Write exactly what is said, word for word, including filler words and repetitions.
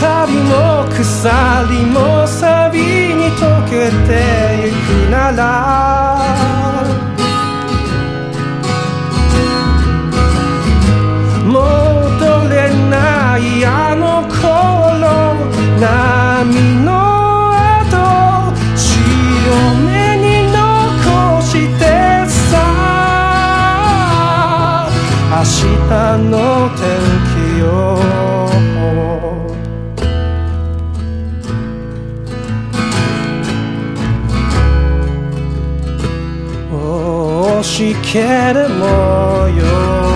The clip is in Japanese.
旅も鎖も錆に溶けてゆくなら戻れないあの頃波の跡白目に残してさ明日の天気よ惜しければよ